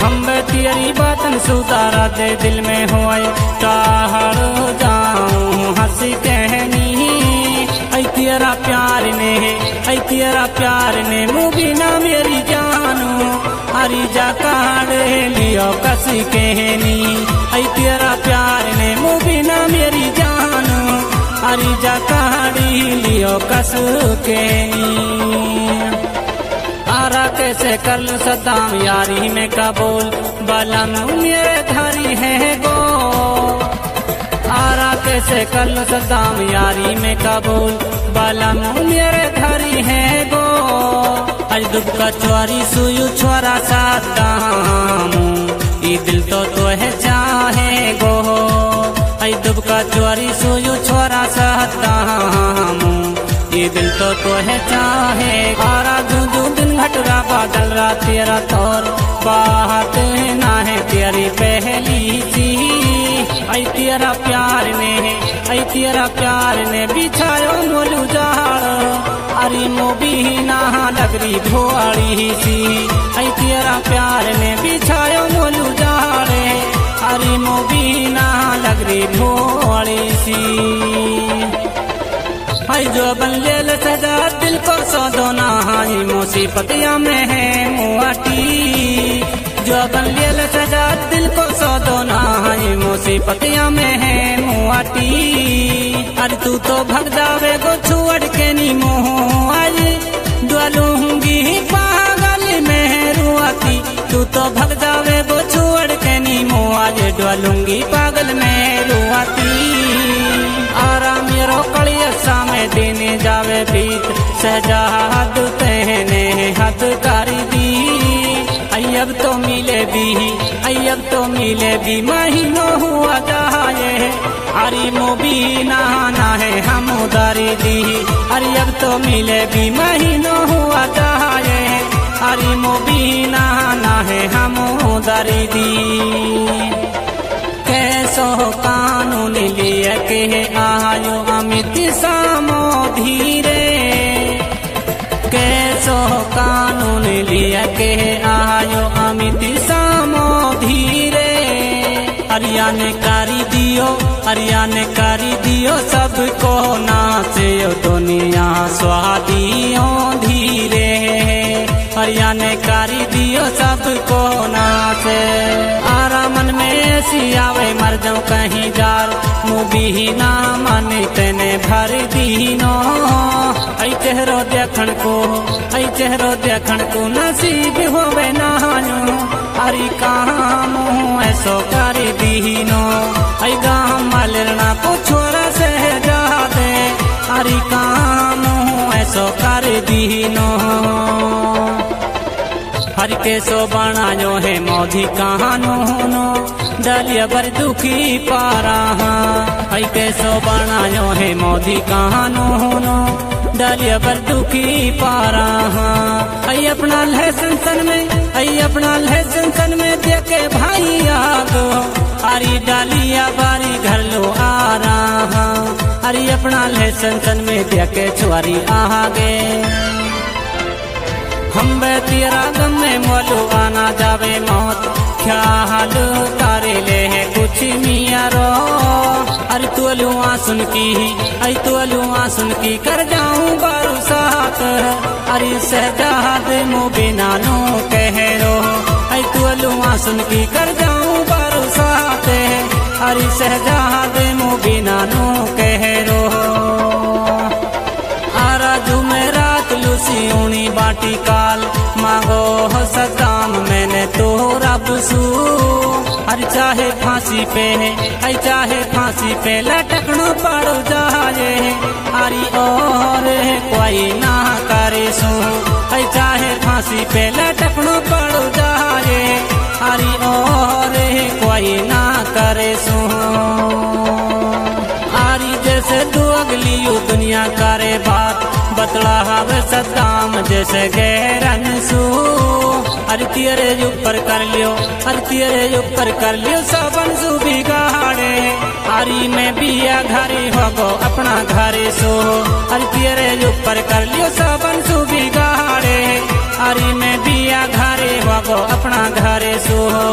हम तेरी बातन सुतारा दे दिल में होए टाहड़ जाऊं हंस कहनी ऐ तेरा प्यार ने मुझे ना मेरी जानू हरी जा काढ़े लियो कस कहनी ऐ तेरा प्यार ने मुझे ना मेरी जानू हरी जा काढ़ी लियो कस कहनी आरा कैसे कर लूं सदाम यारी में कबूल बलम मेरे धारी है गो आरा कैसे कर लूं सदाम यारी में कबूल बलम मेरे धारी है गो आज दुब का चोरी सुयु छोरा सदाम ये दिल तो है चाहे गो आज दुब का चोरी सुयु छोरा सदाम ये दिल तो है चाहे आरा दूं दिन घटरा बादल रा तेरा तौर बात ना है तेरी पहली सी ऐ तेरा प्यार ने बिछायो मोलू जाड़ अरे मोबी ना लगरी भोआड़ी सी ऐ तेरा प्यार ने बिछायो मोलू जाड़े अरे मोबी ना लगरी भोआड़ी सी हाय जो बन लेल सजा दिल को सौदोना हाय मुसीबतिया में है मुआटी जो बन लेल सजा दिल को सौदोना हाय मुसीबतिया में है मुआटी अरे तू तो भग जावे गो छुअड़ के नी मोह आज डलूंगी पागल में रुआती तू तो भग जावे गो छुअड़ के नी मोह आज डलूंगी पागल में रुआती आराम मेरो कलियसा में देने जावे बीत सहजाद तेने हद करी दी अब तो मिले भी महीनों हुआ जाए अरे मोबी ना है हम उदारी दी अरे अब तो मिले भी महीनों हुआ जाए अरे मोबी ना है हम उदारी दी कैसो कानून लिए के आयो अमित सामो धीरे कैसो कानून लिए के आयो अमित सामो धीरे अरियाने कारी दियो सबको नाचे दुनिया स्वादियों धीरे हरियाने कारी दियो सबको नाचे आरामन में ऐसी आवे मर जाऊं कहीं जार मुबी ना मन तेने भर दीनो ऐ चेहरो देखण को नसीब होवे ना हरी काम ऐसो कर दीनो ऐ गाम मलना को छोरा से जा दे हरी काम ऐसो कर दीनो हर के सो बनायो है मोधी कहानो डलिया बर दुखी पारा हर के सो बनायो है मोधी कहानो डलिया बर दुखी पारा आई अपना लहसन में देखे भाई आगो अरे डालिया बारी घर लो आ रहा अरे अपना लहसन में देखे छुआरी आगे हम तेरा गम में मोलू आना जावे मौत ख्याल तारे ले है कुछ मिया रो अरे तुलुआ सुन की कर जाऊं बारू साथ अरे सहजाद मुबे नानो कह रो अरे तुलुआ सुन की कर जाऊं बारू साथ अरे सहजाद मुबे नानो कह रो आराजू में रात लूसी ऊनी बाटी काल मांगो हो सदाम मैंने तो रब सू अरे चाहे फांसी पे लटकनो पड़ जाए अरे और कोई ना करे सो चाहे फांसी पे लटकनो पड़ जाए अरे और कोई ना करे सो आरी जैसे तू अगली दुनिया करे बात बतला हवे सदाम जैसे गैरन सू अरे तेरे ऊपर कर लियो सबन सू बिगाड़े अरे मैं बिया घरे होगो अपना घरे सो अरे तेरे ऊपर कर लियो सबन सू बिगाड़े अरे मैं बिया घरे होगो अपना घरे सो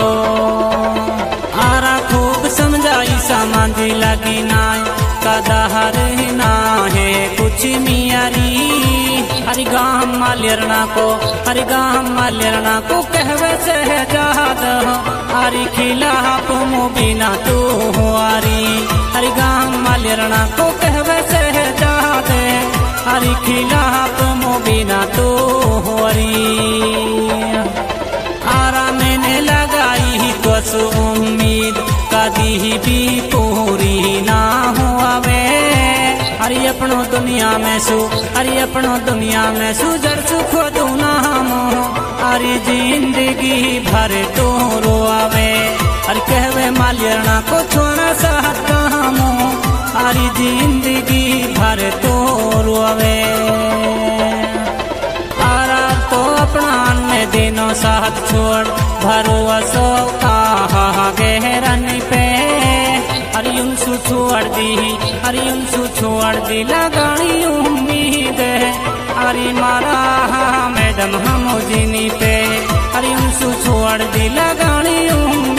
मालियरना को हरि गाम मालियरना को कहवे शहजाद हरि खिला तुमो बिना तू हुआरी हरि गाम मालियरना को कहवे शहजाद हरि खिला तुमो बिना तू हुआरी आरा मैंने लगाई तो उम्मीद कदी भी पूरी ना हुआ वे हरि अपनो दुनिया में सु हरि अपनो दुनिया में सु जड़ सुख दू नाम हरि जिंदगी भर तो रोआवे हरि कहवे मालियरना को छोड़ा साथ काम हरि जिंदगी भर तो रोआवे आरा तो अपना ने दिनों साथ छोड़ भरो सो कहा गहरन पे हरियुन सु छोड़ दी लगाई उम्मीद हरि मारा मैडम हम जिनी पे हरियुन सु छोड़ दी लगाई उम्मीद